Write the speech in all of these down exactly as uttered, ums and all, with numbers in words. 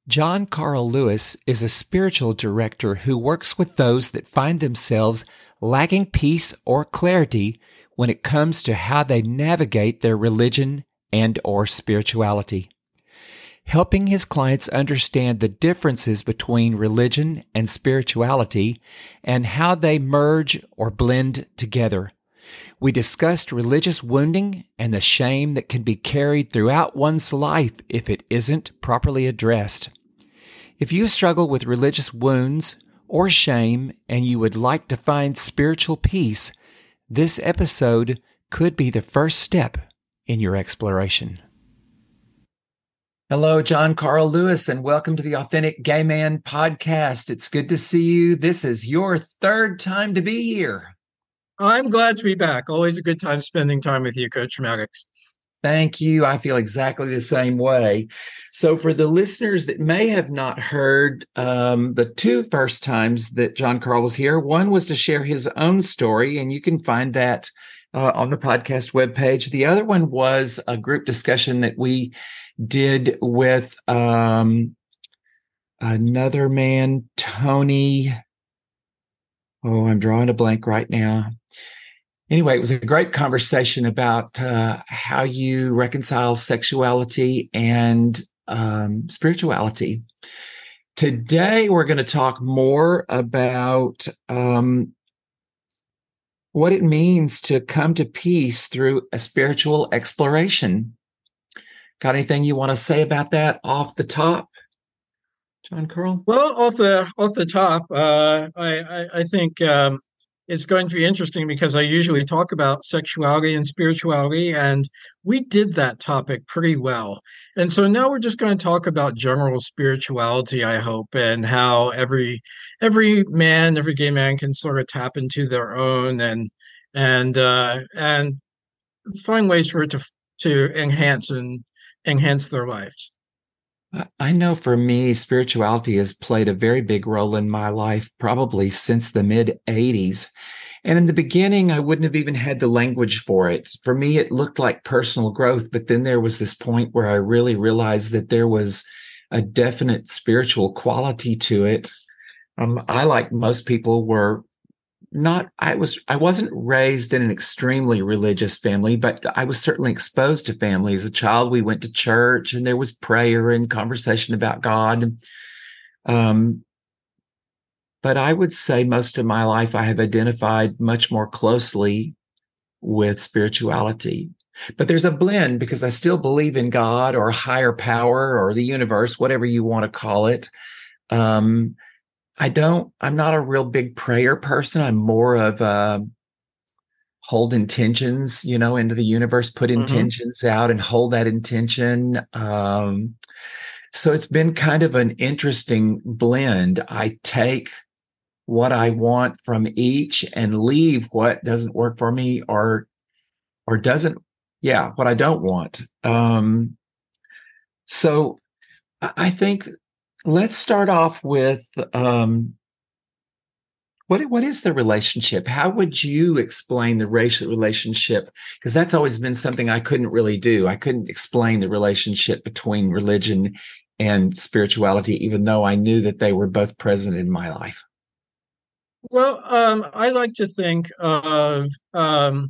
John Carl Lewis is a spiritual director who works with those that find themselves lacking peace or clarity when it comes to how they navigate their religion and or spirituality. Helping his clients understand the differences between religion and spirituality and how they merge or blend together. We discussed religious wounding and the shame that can be carried throughout one's life if it isn't properly addressed. If you struggle with religious wounds or shame and you would like to find spiritual peace, this episode could be the first step in your exploration. Hello, John Carl Lewis, and welcome to the Authentic Gay Man podcast. It's good to see you. This is your third time to be here. I'm glad to be back. Always a good time spending time with you, Coach Maddox. Thank you. I feel exactly the same way. So for the listeners that may have not heard um, the two first times that John Carl was here, one was to share his own story, and you can find that uh, on the podcast webpage. The other one was a group discussion that we did with um, another man, Tony. Oh, I'm drawing a blank right now. Anyway, it was a great conversation about uh, how you reconcile sexuality and um, spirituality. Today, we're going to talk more about um, what it means to come to peace through a spiritual exploration. Got anything you want to say about that off the top, John Carl? Well, off the off the top, uh, I, I I think um, it's going to be interesting because I usually talk about sexuality and spirituality, and we did that topic pretty well. And so now we're just going to talk about general spirituality, I hope, and how every every man, every gay man can sort of tap into their own and and uh, and find ways for it to to enhance and enhance their lives. I know for me, spirituality has played a very big role in my life, probably since the mid eighties. And in the beginning, I wouldn't have even had the language for it. For me, it looked like personal growth. But then there was this point where I really realized that there was a definite spiritual quality to it. Um, I, like most people, were not, I was, I wasn't raised in an extremely religious family, but I was certainly exposed to family. As a child, we went to church and there was prayer and conversation about God. Um, but I would say most of my life, I have identified much more closely with spirituality. But there's a blend because I still believe in God or higher power or the universe, whatever you want to call it. Um, I don't, I'm not a real big prayer person. I'm more of a hold intentions, you know, into the universe, put Mm-hmm. intentions out and hold that intention. Um, so it's been kind of an interesting blend. I take what I want from each and leave what doesn't work for me or, or doesn't, yeah, what I don't want. Um, so I think let's start off with, um, What what is the relationship? How would you explain the racial relationship? Because that's always been something I couldn't really do. I couldn't explain the relationship between religion and spirituality, even though I knew that they were both present in my life. Well, um, I like to think of um,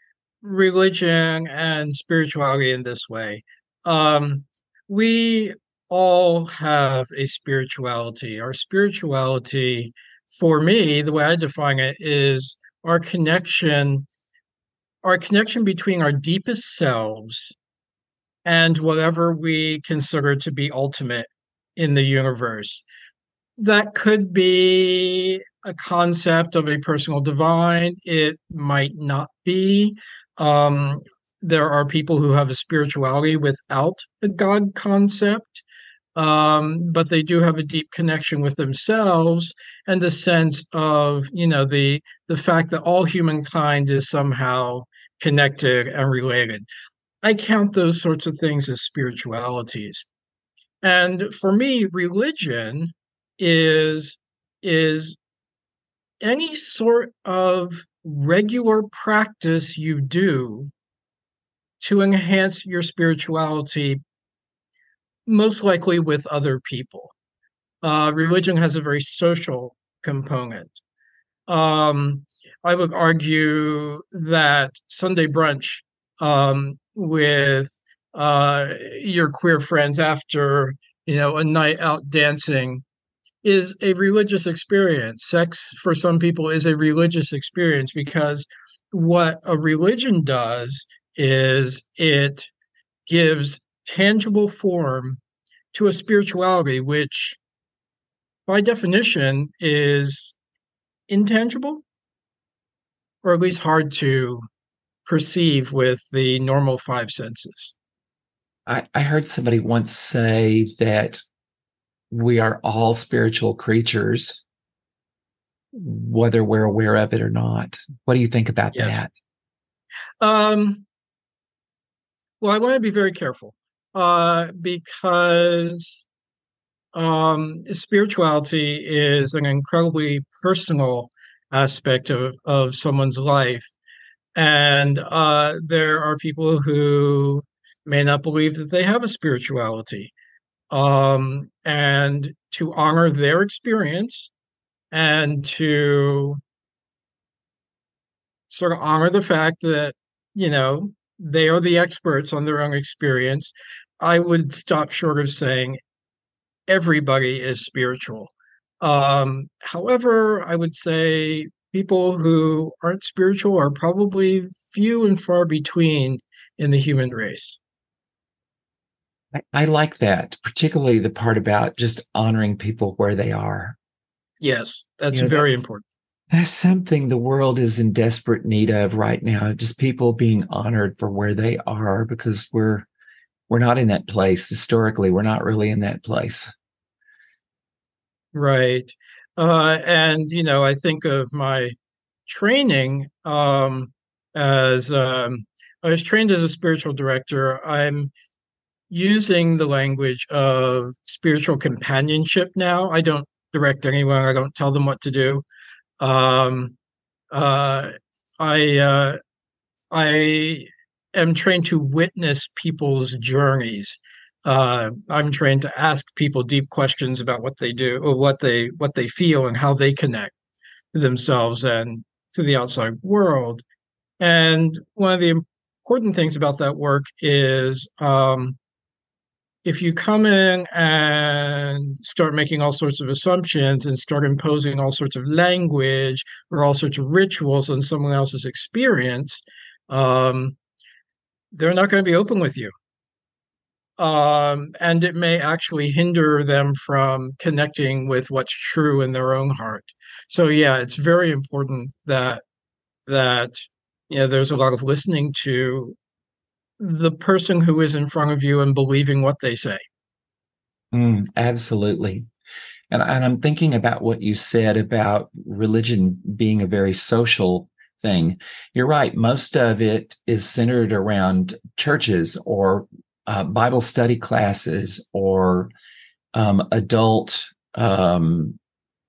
religion and spirituality in this way. Um, we all have a spirituality. Our spirituality, for me, the way I define it, is our connection, our connection between our deepest selves and whatever we consider to be ultimate in the universe. That could be a concept of a personal divine. It might not be. Um, there are people who have a spirituality without a God concept, um, but they do have a deep connection with themselves and a sense of, you know, the the fact that all humankind is somehow connected and related. I count those sorts of things as spiritualities. And for me, religion is is any sort of regular practice you do to enhance your spirituality most likely with other people. Uh, religion has a very social component. Um, I would argue that Sunday brunch um, with uh, your queer friends after you know a night out dancing is a religious experience. Sex for some people is a religious experience because what a religion does is it gives tangible form to a spirituality, which by definition is intangible or at least hard to perceive with the normal five senses. I, I heard somebody once say that we are all spiritual creatures, whether we're aware of it or not. What do you think about Yes. that? Um, well, I want to be very careful uh, because um, spirituality is an incredibly personal aspect of, of someone's life. And uh, there are people who may not believe that they have a spirituality. Um, and to honor their experience and to sort of honor the fact that, you know, they are the experts on their own experience, I would stop short of saying everybody is spiritual. Um, however, I would say people who aren't spiritual are probably few and far between in the human race. I, I like that, particularly the part about just honoring people where they are. Yes, You that's know, very that's important. that's something the world is in desperate need of right now. Just people being honored for where they are because we're we're not in that place historically. We're not really in that place. Right. Uh, and, you know, I think of my training um, as um, I was trained as a spiritual director. I'm using the language of spiritual companionship now. I don't direct anyone, I don't tell them what to do. Um, uh, I uh, I am trained to witness people's journeys. Uh, I'm trained to ask people deep questions about what they do or what they what they feel and how they connect to themselves and to the outside world. And one of the important things about that work is um, if you come in and start making all sorts of assumptions and start imposing all sorts of language or all sorts of rituals on someone else's experience, um, they're not going to be open with you. Um, and it may actually hinder them from connecting with what's true in their own heart. So yeah, it's very important that that you know there's a lot of listening to the person who is in front of you and believing what they say. Mm, absolutely. And, and I'm thinking about what you said about religion being a very social thing. You're right. Most of it is centered around churches or uh, Bible study classes or um, adult. Um,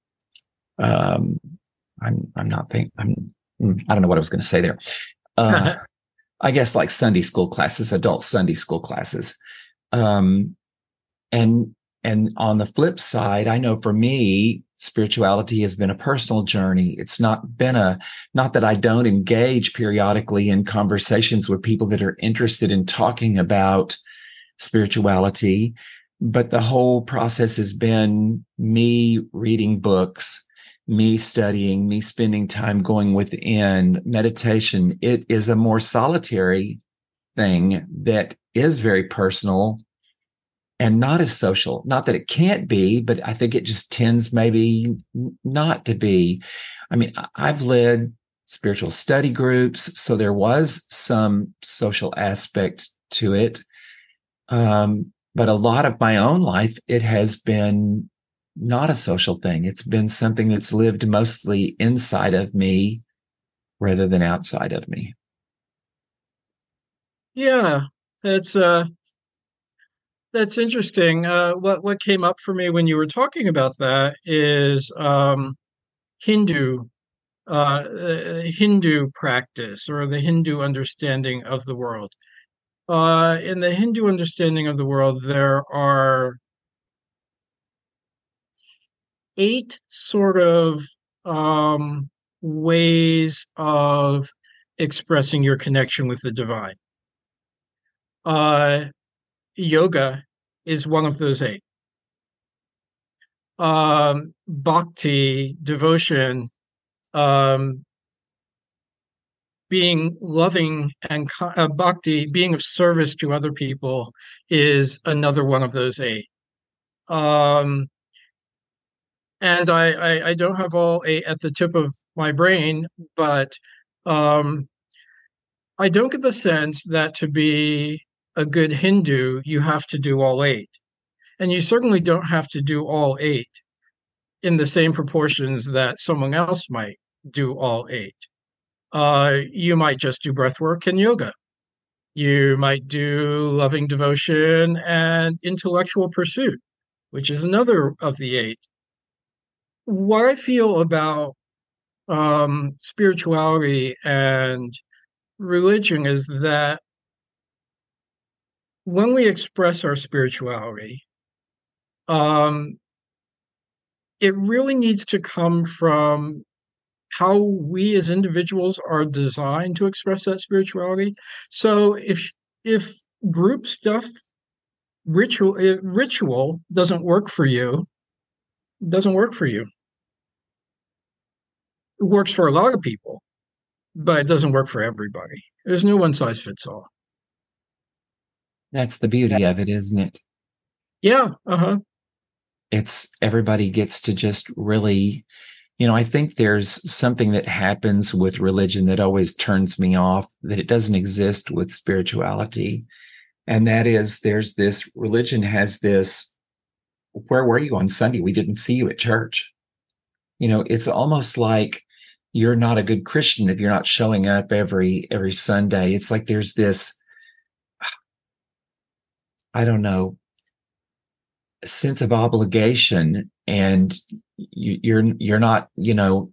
um, I'm I'm not think I'm mm, I don't know what I was going to say there. Uh, I guess like Sunday school classes, adult Sunday school classes. Um, and and on the flip side, I know for me, spirituality has been a personal journey. It's not been a, not that I don't engage periodically in conversations with people that are interested in talking about spirituality, but the whole process has been me reading books, me studying, me spending time going within meditation. It is a more solitary thing that is very personal and not as social. Not that it can't be, but I think it just tends maybe not to be. I mean, I've led spiritual study groups, so there was some social aspect to it. Um, but a lot of my own life, it has been not a social thing. It's been something that's lived mostly inside of me rather than outside of me. Yeah, that's uh that's interesting. Uh what what came up for me when you were talking about that is um Hindu uh uh, Hindu practice or the Hindu understanding of the world. Uh, in the Hindu understanding of the world, there are eight sort of um, ways of expressing your connection with the divine. Uh, Yoga is one of those eight. Um, bhakti, devotion, um, being loving and uh, bhakti, being of service to other people is another one of those eight. Um, and I, I, I don't have all eight at the tip of my brain, but um, I don't get the sense that to be a good Hindu, you have to do all eight. And you certainly don't have to do all eight in the same proportions that someone else might do all eight. Uh, you might just do breath work and yoga. You might do loving devotion and intellectual pursuit, which is another of the eight. What I feel about um, spirituality and religion is that when we express our spirituality, um, it really needs to come from how we as individuals are designed to express that spirituality. So if if group stuff, ritual ritual doesn't work for you, it doesn't work for you. It works for a lot of people, but it doesn't work for everybody. There's no one size fits all. That's the beauty of it, isn't it? Yeah, uh-huh. It's everybody gets to just really, you know, I think there's something that happens with religion that always turns me off, that it doesn't exist with spirituality. And that is there's this religion has this, where were you on Sunday? We didn't see you at church. You know, it's almost like you're not a good Christian if you're not showing up every every Sunday. It's like there's this, I don't know, sense of obligation, and you, you're you're not, you know,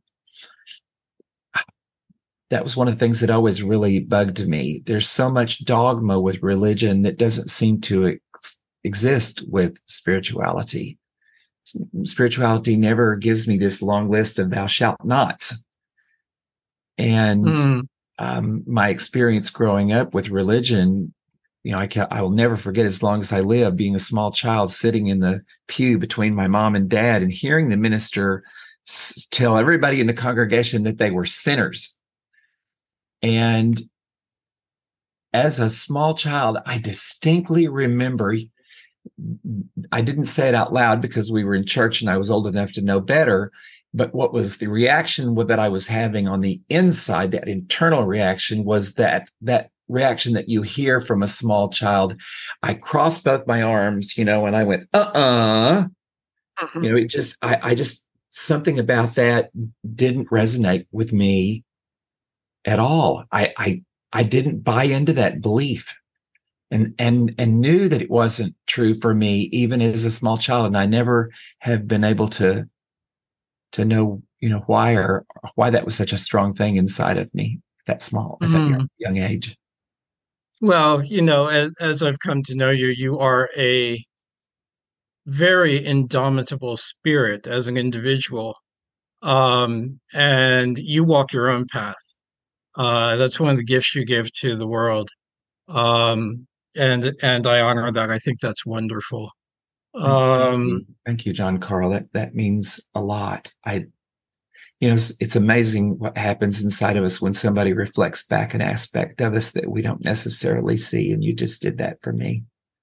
that was one of the things that always really bugged me. There's so much dogma with religion that doesn't seem to ex- exist with spirituality. Spirituality never gives me this long list of thou shalt nots. And Mm. um, my experience growing up with religion, you know, I, can, I will never forget as long as I live being a small child sitting in the pew between my mom and dad and hearing the minister s- tell everybody in the congregation that they were sinners. And as a small child, I distinctly remember, I didn't say it out loud because we were in church and I was old enough to know better, but what was the reaction that I was having on the inside, that internal reaction, was that that reaction that you hear from a small child. I crossed both my arms, you know, and I went, uh-uh. Mhm. You know, it just, I, I just, something about that didn't resonate with me at all. I, I, I didn't buy into that belief, and, and, and knew that it wasn't true for me, even as a small child. And I never have been able to, to know, you know, why, or why that was such a strong thing inside of me, that small, at that young, Mm. young age. Well, you know, as, as I've come to know you, you are a very indomitable spirit as an individual, um, and you walk your own path. Uh, that's one of the gifts you give to the world, um, and and I honor that. I think that's wonderful. Thank, thank Um, you. Thank you, John Carl. That, that means a lot. I, you know, it's, it's amazing what happens inside of us when somebody reflects back an aspect of us that we don't necessarily see. And you just did that for me.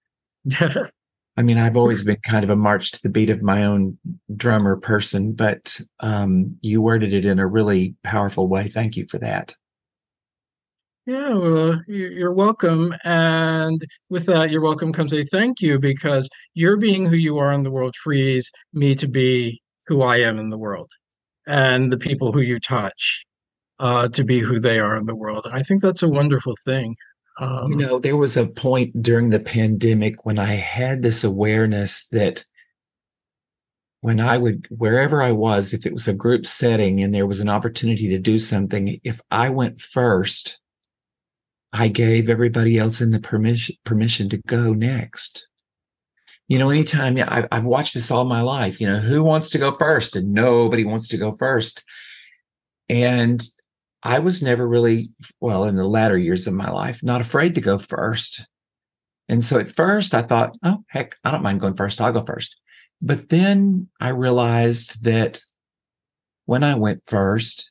I mean, I've always been kind of a march to the beat of my own drummer person, but um, you worded it in a really powerful way. Thank you for that. Yeah, well, you- you're welcome. And with that, you're welcome comes a thank you, because you're being who you are in the world frees me to be who I am in the world, and the people who you touch uh, to be who they are in the world. I think that's a wonderful thing. You Um, know, there was a point during the pandemic when I had this awareness that when I would, wherever I was, if it was a group setting and there was an opportunity to do something, if I went first, I gave everybody else in the permission permission to go next. You know, anytime, yeah, I, I've watched this all my life. You know, who wants to go first? And nobody wants to go first. And I was never really, well, in the latter years of my life, not afraid to go first. And so at first I thought, oh, heck, I don't mind going first. I'll go first. But then I realized that when I went first,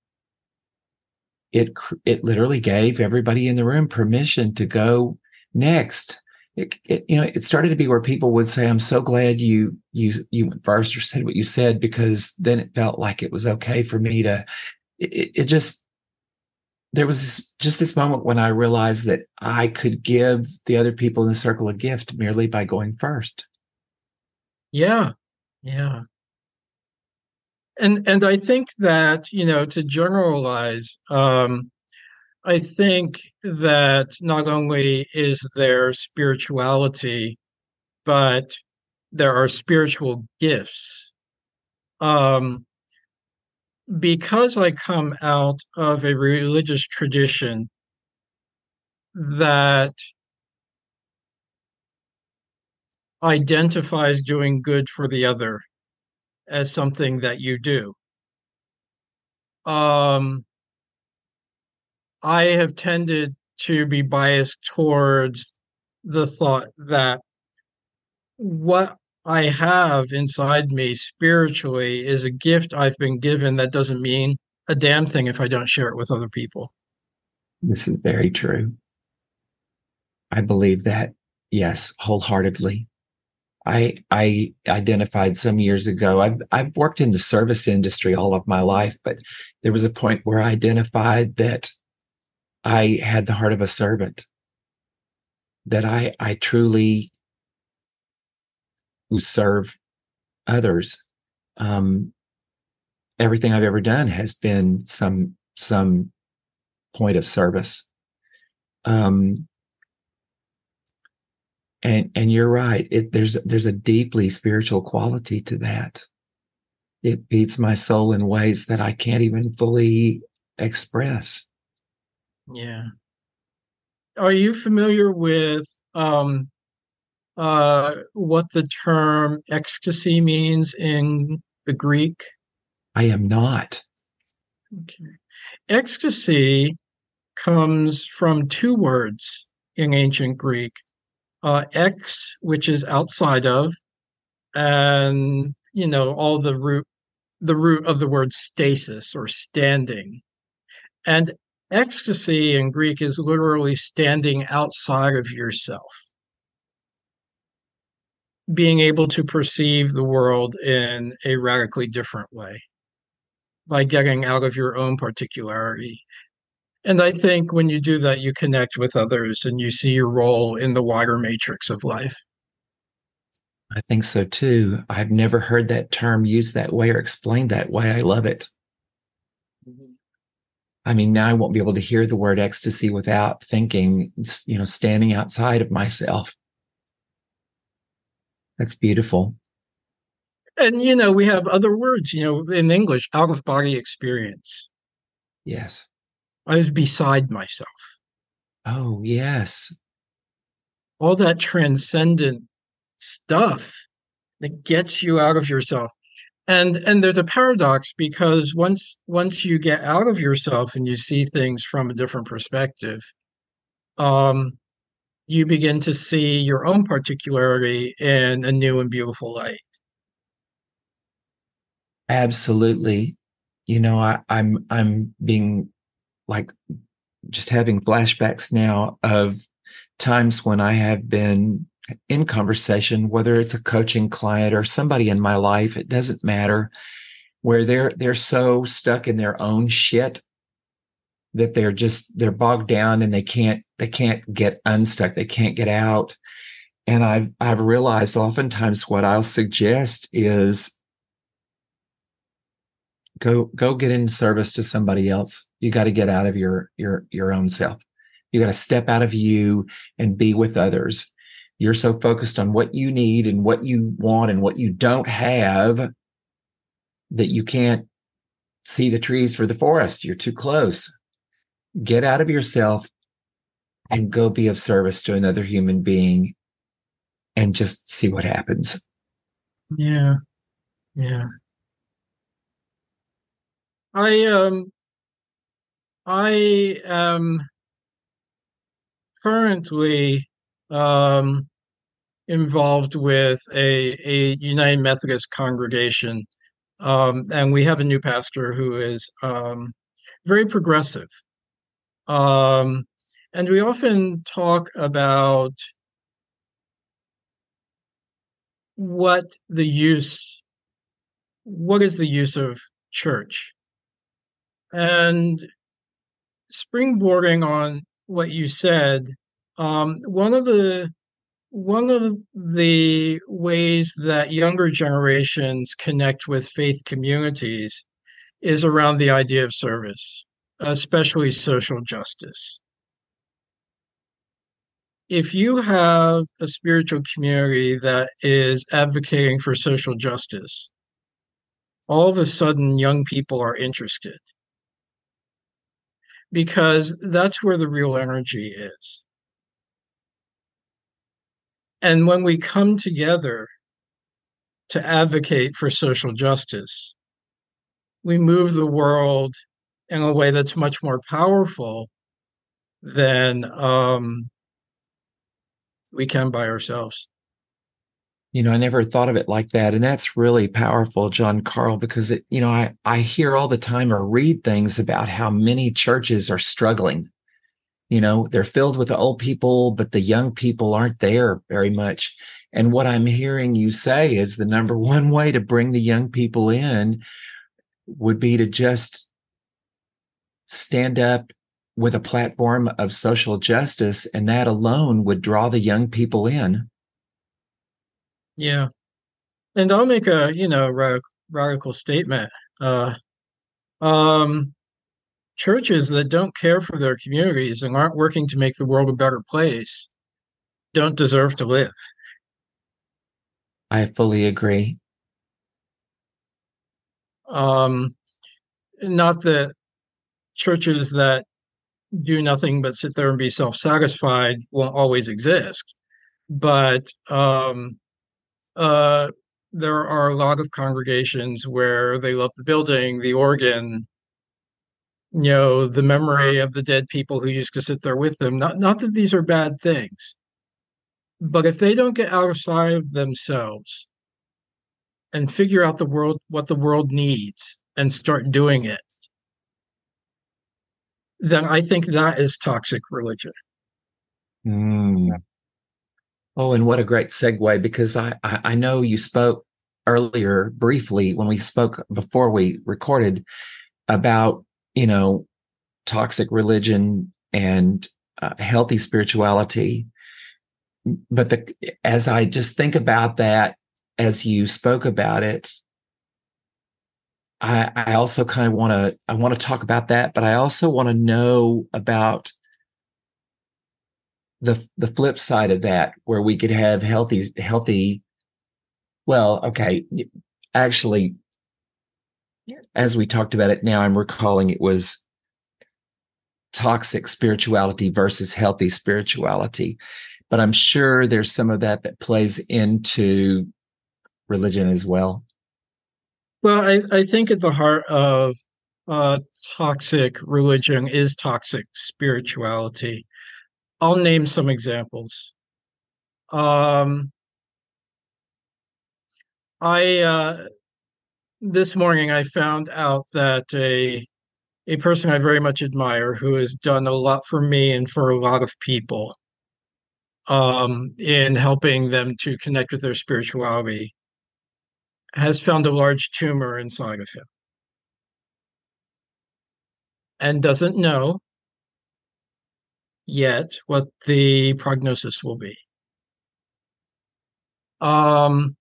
it it literally gave everybody in the room permission to go next. It, it, you know, it started to be where people would say, "I'm so glad you you you went first or said what you said," because then it felt like it was okay for me to. It, it just there was this, just this moment when I realized that I could give the other people in the circle a gift merely by going first. Yeah, yeah. And and I think that, you know, to generalize, um, I think that not only is there spirituality, but there are spiritual gifts. Um, because I come out of a religious tradition that identifies doing good for the other as something that you do. Um, I have tended to be biased towards the thought that what I have inside me spiritually is a gift I've been given that doesn't mean a damn thing if I don't share it with other people. This is very true. I believe that, yes, wholeheartedly. I I identified some years ago. I've I've worked in the service industry all of my life, but there was a point where I identified that I had the heart of a servant, that I I truly serve others. Um, everything I've ever done has been some some point of service. Um, and and you're right. It, there's there's a deeply spiritual quality to that. It feeds my soul in ways that I can't even fully express. Yeah. Are you familiar with um, uh, what the term ecstasy means in the Greek? I am not. Okay. Ecstasy comes from two words in ancient Greek, uh, ex, which is outside of, and you know all the root the root of the word stasis or standing. And ecstasy in Greek is literally standing outside of yourself, being able to perceive the world in a radically different way by getting out of your own particularity. And I think when you do that, you connect with others and you see your role in the wider matrix of life. I think so too. I've never heard that term used that way or explained that way. I love it. I mean, now I won't be able to hear the word ecstasy without thinking, you know, standing outside of myself. That's beautiful. And, you know, we have other words, you know, in English, out of body experience. Yes. I was beside myself. Oh, yes. All that transcendent stuff that gets you out of yourself. And and there's a paradox because once once you get out of yourself and you see things from a different perspective, um, you begin to see your own particularity in a new and beautiful light. Absolutely. You know, I, I'm I'm being like just having flashbacks now of times when I have been in conversation, whether it's a coaching client or somebody in my life, it doesn't matter, where they're they're so stuck in their own shit that they're just they're bogged down and they can't they can't get unstuck, they can't get out. And I've I've realized oftentimes what I'll suggest is go go get in service to somebody else. You got to get out of your your your own self. You got to step out of you and be with others. You're so focused on what you need and what you want and what you don't have that you can't see the trees for the forest. You're too close. Get out of yourself and go be of service to another human being and just see what happens. Yeah, yeah. I um I am currently um involved with a a United Methodist congregation. Um, and we have a new pastor who is um very progressive. Um, and we often talk about what the use, what is the use of church? And springboarding on what you said, um, one of the one of the ways that younger generations connect with faith communities is around the idea of service, especially social justice. If you have a spiritual community that is advocating for social justice, all of a sudden young people are interested because that's where the real energy is. And when we come together to advocate for social justice, we move the world in a way that's much more powerful than um, we can by ourselves. You know, I never thought of it like that. And that's really powerful, John Carl, because it, you know, I, I hear all the time or read things about how many churches are struggling. You know, they're filled with the old people, but the young people aren't there very much. And what I'm hearing you say is the number one way to bring the young people in would be to just stand up with a platform of social justice, and that alone would draw the young people in. Yeah. And I'll make a, you know, radical, radical statement. Uh, um, churches that don't care for their communities and aren't working to make the world a better place don't deserve to live. I fully agree. Um, not that churches that do nothing but sit there and be self-satisfied won't always exist, but um, uh, there are a lot of congregations where they love the building, the organ, you know, the memory of the dead people who used to sit there with them. Not not that these are bad things, but if they don't get outside of themselves and figure out the world, what the world needs, and start doing it, then I think that is toxic religion. Mm. Oh, and what a great segue, because I, I, I know you spoke earlier briefly when we spoke before we recorded about, you know, toxic religion and uh, healthy spirituality. But the, as I just think about that, as you spoke about it, I, I also kind of want to I want to talk about that, but I also want to know about the the flip side of that, where we could have healthy healthy. Well, okay, actually, as we talked about it now, I'm recalling it was toxic spirituality versus healthy spirituality. But I'm sure there's some of that that plays into religion as well. Well, I, I think at the heart of uh, toxic religion is toxic spirituality. I'll name some examples. Um, I uh, This morning I found out that a a person I very much admire who has done a lot for me and for a lot of people um, in helping them to connect with their spirituality has found a large tumor inside of him and doesn't know yet what the prognosis will be. Um,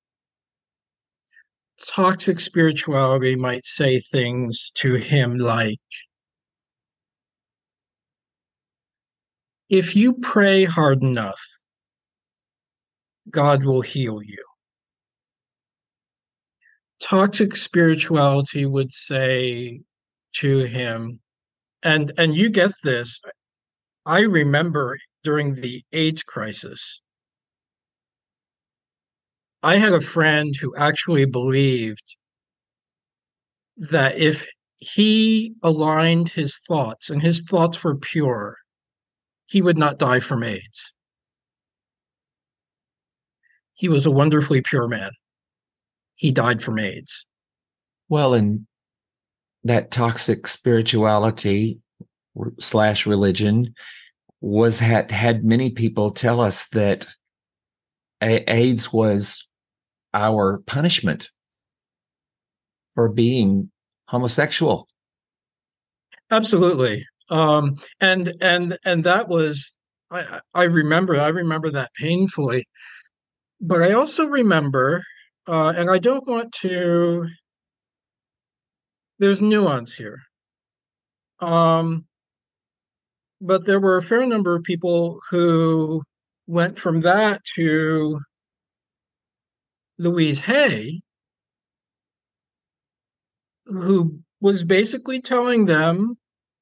Toxic spirituality might say things to him like, if you pray hard enough, God will heal you. Toxic spirituality would say to him, and and you get this, I remember during the AIDS crisis, I had a friend who actually believed that if he aligned his thoughts and his thoughts were pure, he would not die from AIDS. He was a wonderfully pure man. He died from AIDS. Well, and that toxic spirituality slash religion was had had many people tell us that A- AIDS was our punishment for being homosexual. Absolutely. Um, and and and that was I I remember I remember that painfully. But I also remember, uh, and I don't want to. There's nuance here. Um, but there were a fair number of people who went from that to Louise Hay, who was basically telling them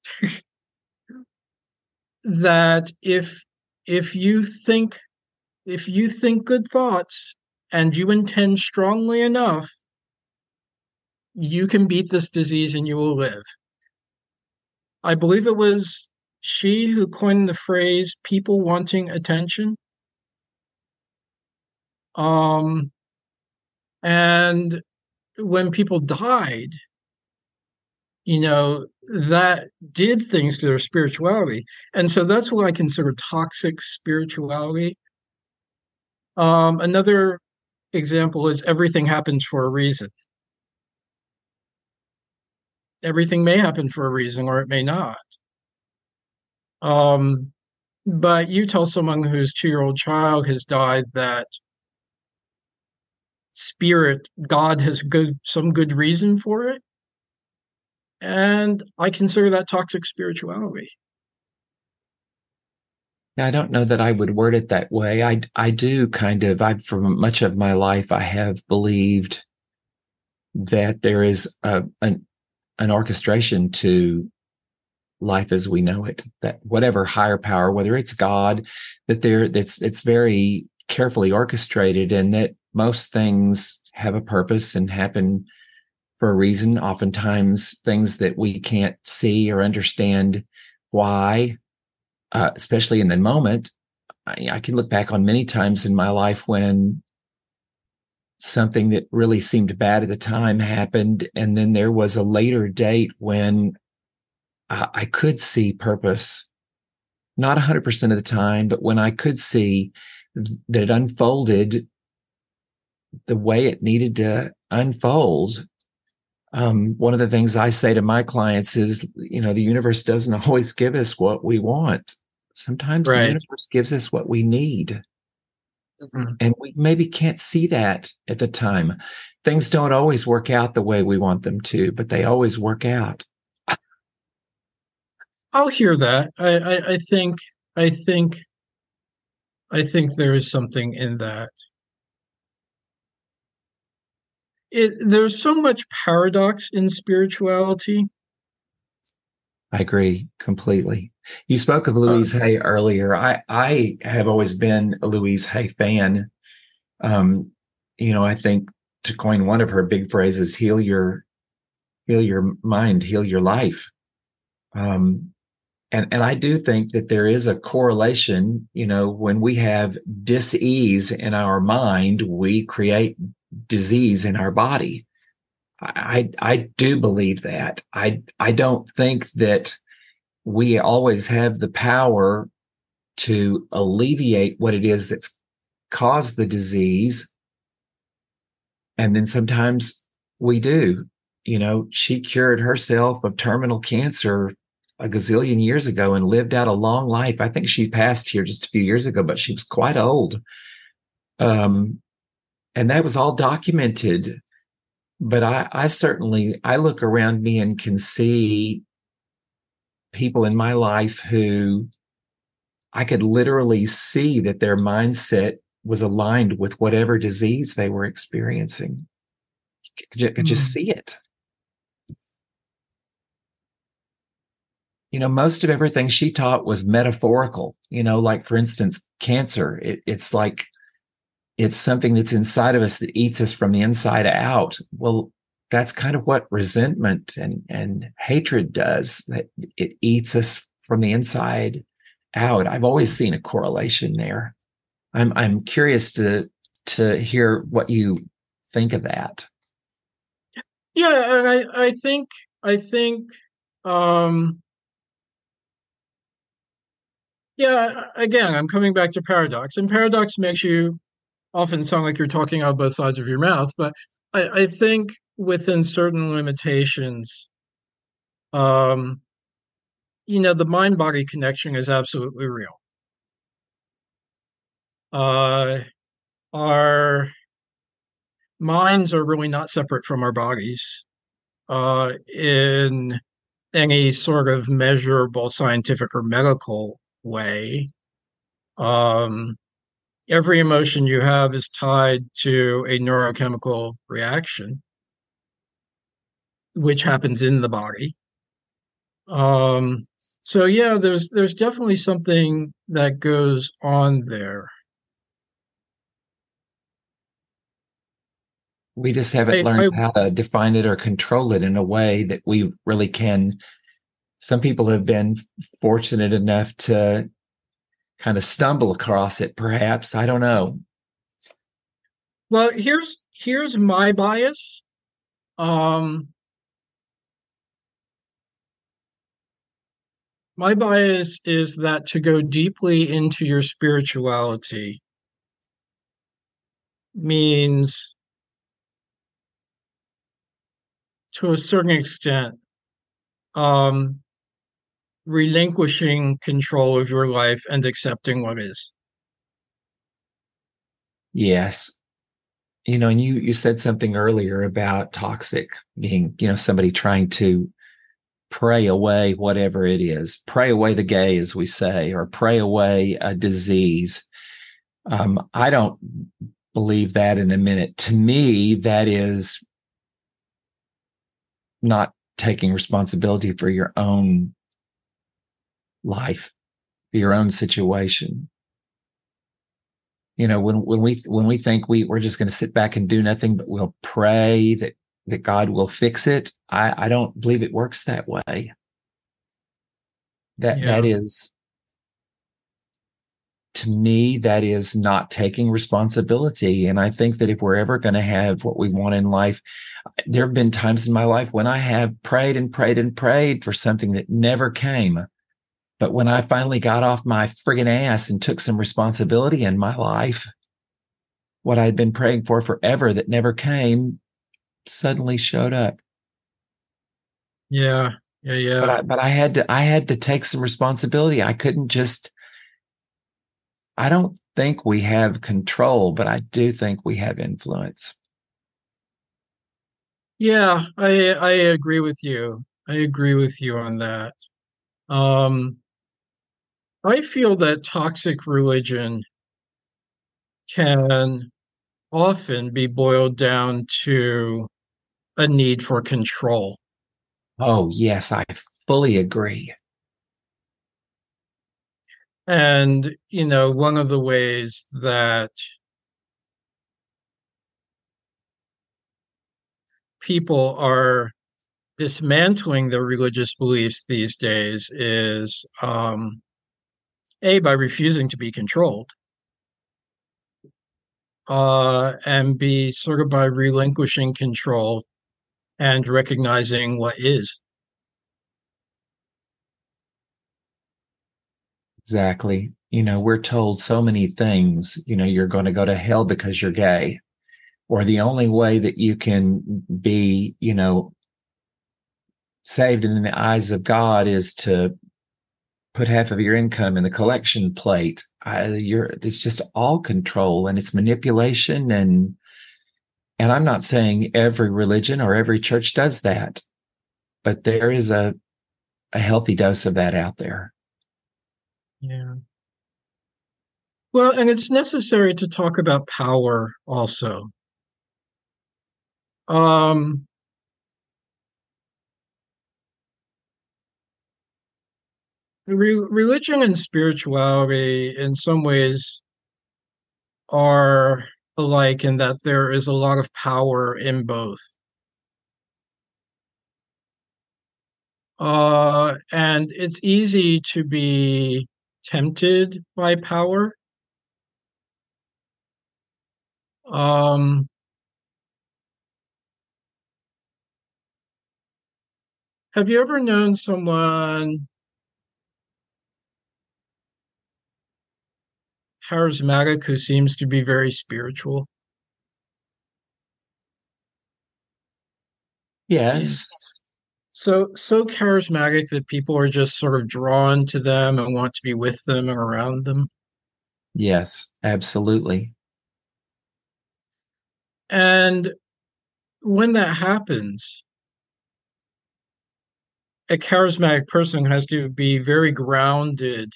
that if if you think if you think good thoughts and you intend strongly enough, you can beat this disease and you will live. I believe it was she who coined the phrase people wanting attention. Um, and when people died, you know, that did things to their spirituality. And so that's what I consider toxic spirituality. Um, another example is everything happens for a reason. Everything may happen for a reason or it may not. Um, but you tell someone whose two-year-old child has died that spirit, God has good some good reason for it. And I consider that toxic spirituality. I don't know that I would word it that way. I I do kind of. I for much of my life I have believed that there is a, an an orchestration to life as we know it. That whatever higher power, whether it's God, that there that's it's very carefully orchestrated, and that most things have a purpose and happen for a reason. Oftentimes, things that we can't see or understand why, uh, especially in the moment. I, I can look back on many times in my life when something that really seemed bad at the time happened, and then there was a later date when I, I could see purpose. Not one hundred percent of the time, but when I could see that it unfolded the way it needed to unfold. Um, one of the things I say to my clients is, you know, the universe doesn't always give us what we want. Sometimes the Right. universe gives us what we need. Mhm. And we maybe can't see that at the time. Things don't always work out the way we want them to, but they always work out. I'll hear that. I, I, I think I think I think there is something in that. It there's so much paradox in spirituality. I agree completely. You spoke of Uh, Louise Hay earlier. I, I have always been a Louise Hay fan. Um, you know, I think to coin one of her big phrases, heal your heal your mind, heal your life. Um, and and I do think that there is a correlation. You know, when we have dis-ease in our mind, we create disease in our body. I I do believe that. I I don't think that we always have the power to alleviate what it is that's caused the disease. And then sometimes we do. You know, she cured herself of terminal cancer a gazillion years ago and lived out a long life. I think she passed here just a few years ago, but she was quite old. Um, and that was all documented. But I, I certainly I look around me and can see people in my life who I could literally see that their mindset was aligned with whatever disease they were experiencing. I could just hmm. see it. You know, most of everything she taught was metaphorical. You know, like for instance, cancer. It, it's like it's something that's inside of us that eats us from the inside out. Well, that's kind of what resentment and and hatred does. That it eats us from the inside out. I've always seen a correlation there. I'm I'm curious to to hear what you think of that. Yeah, and I I think I think um yeah, again, I'm coming back to paradox. And paradox makes you often sound like you're talking out both sides of your mouth, but I, I think within certain limitations, um, you know, the mind-body connection is absolutely real. Uh, our minds are really not separate from our bodies uh, in any sort of measurable scientific or medical way. Um, every emotion you have is tied to a neurochemical reaction, which happens in the body. Um, so yeah, there's there's definitely something that goes on there. We just haven't I, learned I how to define it or control it in a way that we really can. Some people have been fortunate enough to kind of stumble across it, perhaps. I don't know. well, here's here's my bias. Um, my bias is that to go deeply into your spirituality means, to a certain extent, um, relinquishing control of your life and accepting what is. Yes. You know, and you you said something earlier about toxic being, you know, somebody trying to pray away whatever it is, pray away the gay, as we say, or pray away a disease. Um, I don't believe that in a minute. To me, that is not taking responsibility for your own life, for your own situation. You know, when when we when we think we we're just going to sit back and do nothing, but we'll pray that that God will fix it. I, I don't believe it works that way. That that Yeah. is to me, that is not taking responsibility. And I think that if we're ever going to have what we want in life, there have been times in my life when I have prayed and prayed and prayed for something that never came. But when I finally got off my friggin' ass and took some responsibility in my life, what I'd been praying for forever that never came suddenly showed up. Yeah. Yeah. But Yeah. I but I had to I had to take some responsibility. I couldn't just I don't think we have control, but I do think we have influence. Yeah, I I agree with you. I agree with you on that. Um, I feel that toxic religion can often be boiled down to a need for control. Oh, yes, I fully agree. And, you know, one of the ways that people are dismantling their religious beliefs these days is um, A, by refusing to be controlled, uh, and B, sort of by relinquishing control and recognizing what is. Exactly. You know, we're told so many things. You know, you're going to go to hell because you're gay, or the only way that you can be, you know, saved in the eyes of God is to put half of your income in the collection plate. I, you're it's just all control and it's manipulation and and I'm not saying every religion or every church does that, but there is a a healthy dose of that out there. Yeah. Well, and it's necessary to talk about power also. Um, Re religion and spirituality, in some ways, are alike in that there is a lot of power in both. Uh, and it's easy to be tempted by power. Um, have you ever known someone charismatic who seems to be very spiritual? Yes. Is so so charismatic that people are just sort of drawn to them and want to be with them and around them. Yes, absolutely. And when that happens, a charismatic person has to be very grounded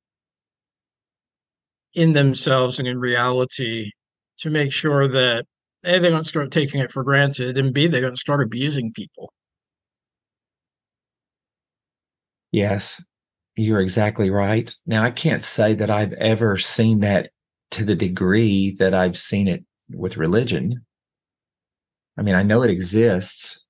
in themselves and in reality to make sure that A, they don't start taking it for granted, and B, they don't start abusing people. Yes, you're exactly right. Now, I can't say that I've ever seen that to the degree that I've seen it with religion. I mean, I know it exists.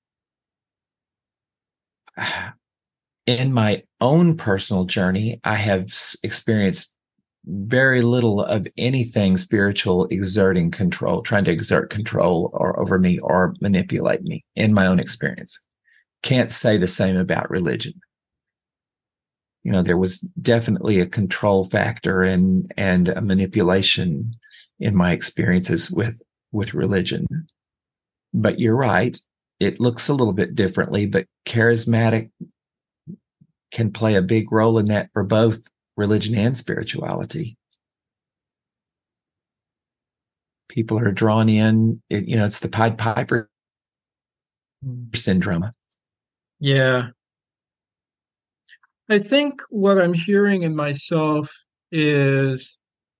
In my own personal journey, I have experienced very little of anything spiritual exerting control, trying to exert control or over me or manipulate me in my own experience. Can't say the same about religion. You know, there was definitely a control factor and and a manipulation in my experiences with with religion. But you're right, it looks a little bit differently, but charismatic can play a big role in that for both religion and spirituality. People are drawn in, it, you know, it's the Pied Piper syndrome. Yeah. I think what I'm hearing in myself is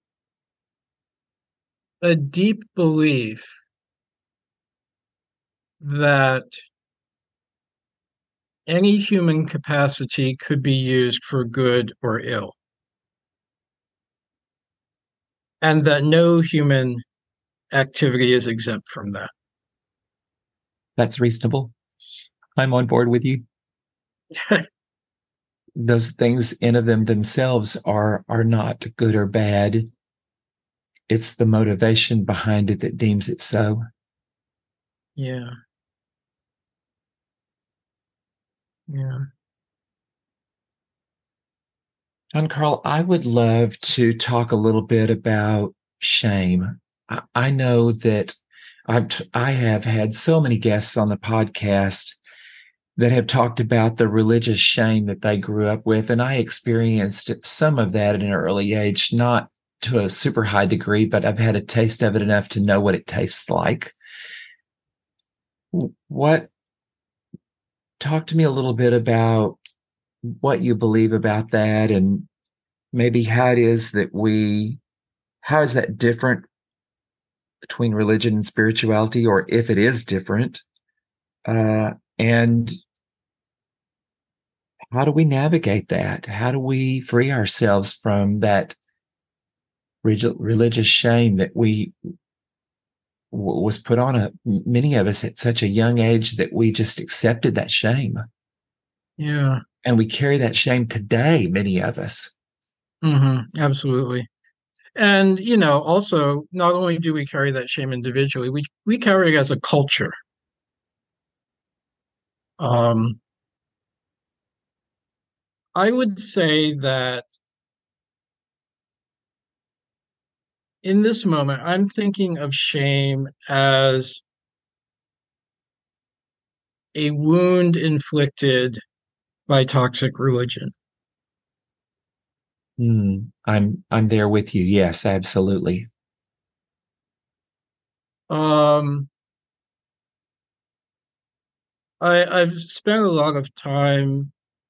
a deep belief that any human capacity could be used for good or ill, and that no human activity is exempt from that. That's reasonable. I'm on board with you. Those things in of them themselves are are not good or bad. It's the motivation behind it that deems it so. Yeah. Yeah. And Carl, I would love to talk a little bit about shame. I, I know that I've t- I have had so many guests on the podcast that have talked about the religious shame that they grew up with, and I experienced some of that at an early age, not to a super high degree, but I've had a taste of it enough to know what it tastes like. What Talk to me a little bit about what you believe about that and maybe how it is that we how is that different between religion and spirituality, or if it is different, uh, and how do we navigate that? How do we free ourselves from that relig- religious shame that we w- was put on a, many of us at such a young age that we just accepted that shame, Yeah. and we carry that shame today, many of us. Hmm. Absolutely. And, you know, also, not only do we carry that shame individually, we we carry it as a culture. Um, I would say that in this moment, I'm thinking of shame as a wound inflicted by toxic religion. Hmm. I'm I'm there with you. Yes, absolutely. Um, I, I've spent a lot of time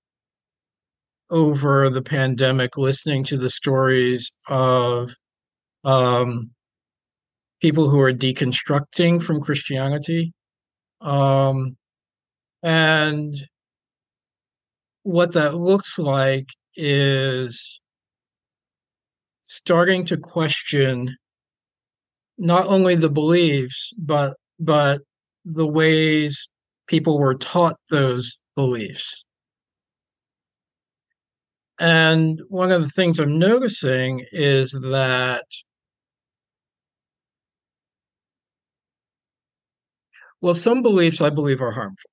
over the pandemic listening to the stories of um, people who are deconstructing from Christianity. Um, and what that looks like is starting to question not only the beliefs, but but the ways people were taught those beliefs. And one of the things I'm noticing is that, well, some beliefs I believe are harmful,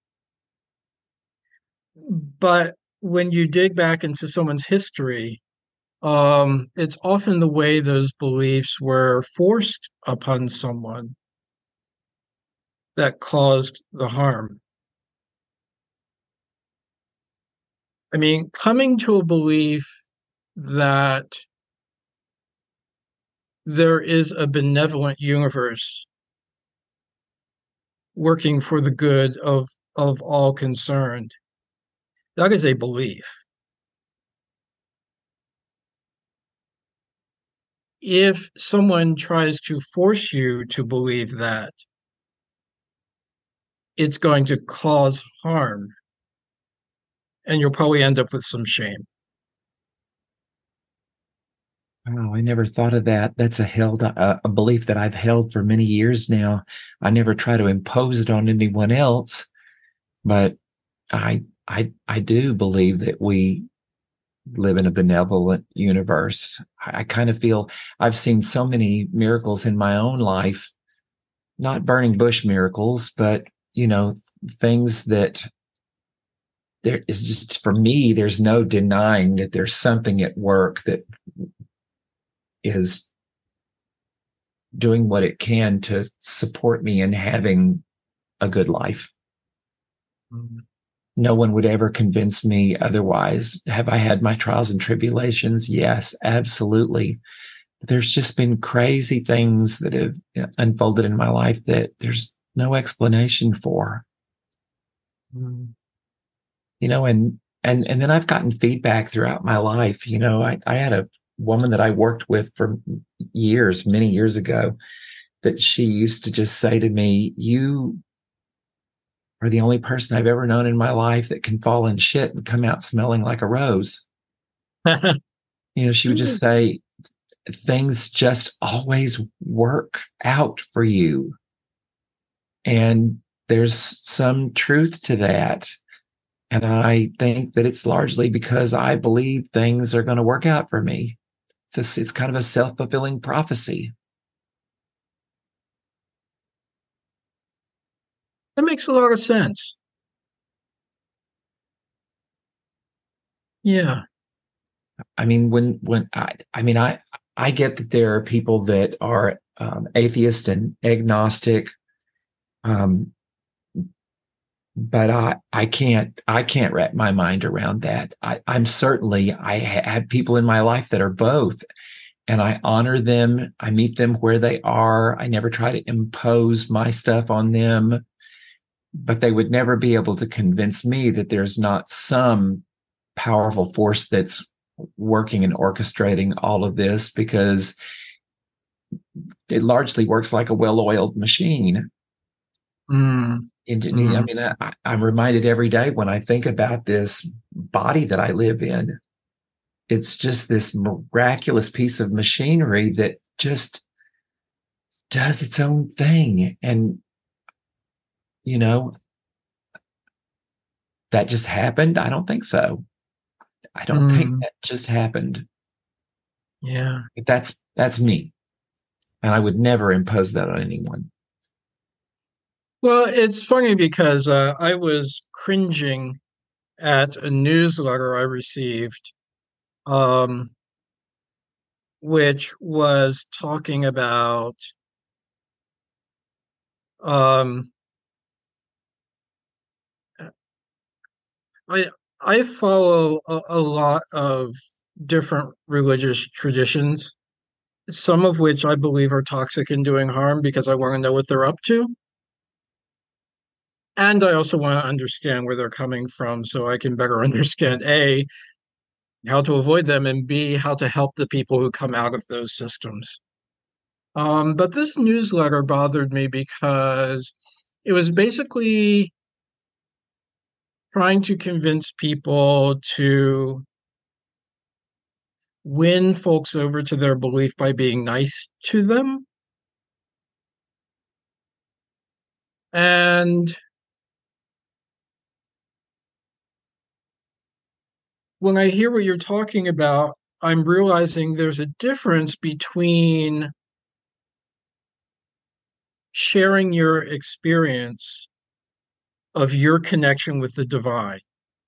but when you dig back into someone's history, um, it's often the way those beliefs were forced upon someone that caused the harm. I mean, coming to a belief that there is a benevolent universe working for the good of of all concerned, that is a belief. If someone tries to force you to believe that, it's going to cause harm, and you'll probably end up with some shame. Oh, I never thought of that. That's a held a, a belief that I've held for many years now. I never try to impose it on anyone else, but I I I do believe that we live in a benevolent universe. I, I kind of feel I've seen so many miracles in my own life, not burning bush miracles, but you know, things that there is just for me, there's no denying that there's something at work that is doing what it can to support me in having a good life. Mm. No one would ever convince me otherwise. Have I had my trials and tribulations? Yes, absolutely. But there's just been crazy things that have unfolded in my life that there's no explanation for. Mm. You know, and and and then I've gotten feedback throughout my life. You know, I, I had a woman that I worked with for years, many years ago, that she used to just say to me, "You are the only person I've ever known in my life that can fall in shit and come out smelling like a rose." You know, she would just say, things just always work out for you. And there's some truth to that. And I think that it's largely because I believe things are going to work out for me. It's a, it's kind of a self-fulfilling prophecy. That makes a lot of sense. Yeah. I mean, when when I I mean I I get that there are people that are um, atheist and agnostic, um, but I I can't I can't wrap my mind around that. I, I'm certainly I have people in my life that are both, and I honor them. I meet them where they are. I never try to impose my stuff on them, but they would never be able to convince me that there's not some powerful force that's working and orchestrating all of this, because it largely works like a well-oiled machine. Mm. And, I Mm. mean, I, I'm reminded every day when I think about this body that I live in. It's just this miraculous piece of machinery that just does its own thing. And, you know, that just happened. I don't think so. I don't think Mm. that just happened. Yeah. But that's that's me. And I would never impose that on anyone. Well, it's funny because uh, I was cringing at a newsletter I received, um, which was talking about um, I I follow a, a lot of different religious traditions, some of which I believe are toxic and doing harm because I want to know what they're up to. And I also want to understand where they're coming from so I can better understand A, how to avoid them, and B, how to help the people who come out of those systems. Um, but this newsletter bothered me because it was basically trying to convince people to win folks over to their belief by being nice to them. And when I hear what you're talking about, I'm realizing there's a difference between sharing your experience of your connection with the divine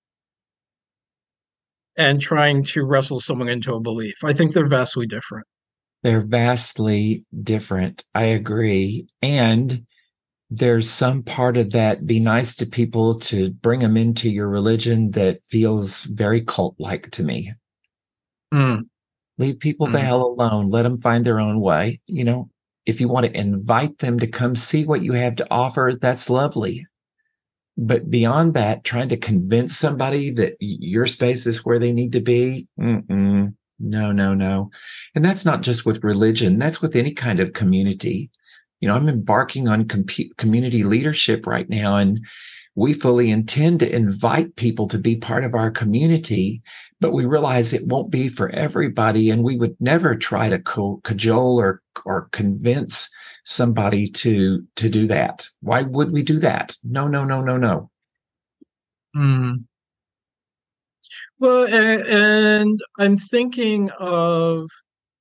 and trying to wrestle someone into a belief. I think they're vastly different. They're vastly different. I agree. And there's some part of that be nice to people to bring them into your religion that feels very cult-like to me. Mm. Leave people Mm. the hell alone. Let them find their own way. You know, if you want to invite them to come see what you have to offer, that's lovely. But beyond that, trying to convince somebody that your space is where they need to be, mm-mm, no, no, no. And that's not just with religion. That's with any kind of community. You know, I'm embarking on com- community leadership right now, and we fully intend to invite people to be part of our community, but we realize it won't be for everybody, and we would never try to co- cajole or or convince somebody to to do that. Why would we do that? No, no, no, no, no. Mm. Well, and, and I'm thinking of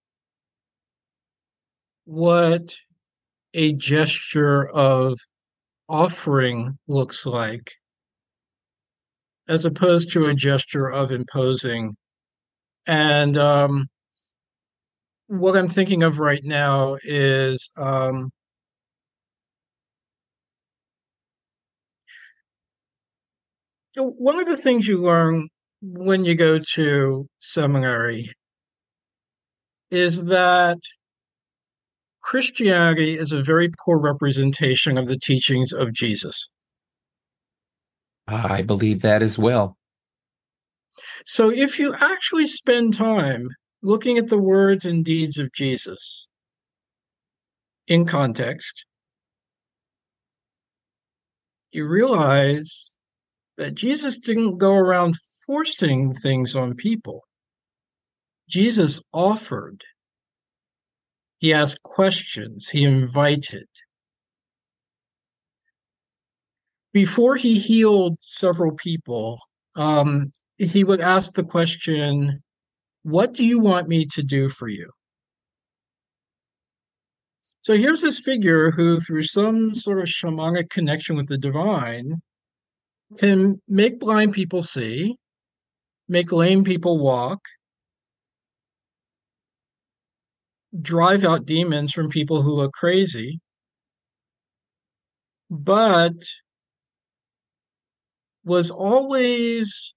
what a gesture of offering looks like, as opposed to a gesture of imposing. And um, what I'm thinking of right now is um, one of the things you learn when you go to seminary is that Christianity is a very poor representation of the teachings of Jesus. I believe that as well. So if you actually spend time looking at the words and deeds of Jesus in context, you realize that Jesus didn't go around forcing things on people. Jesus offered. He asked questions. He invited. Before he healed several people, um, he would ask the question, "What do you want me to do for you?" So here's this figure who, through some sort of shamanic connection with the divine, can make blind people see, make lame people walk, drive out demons from people who look crazy, but was always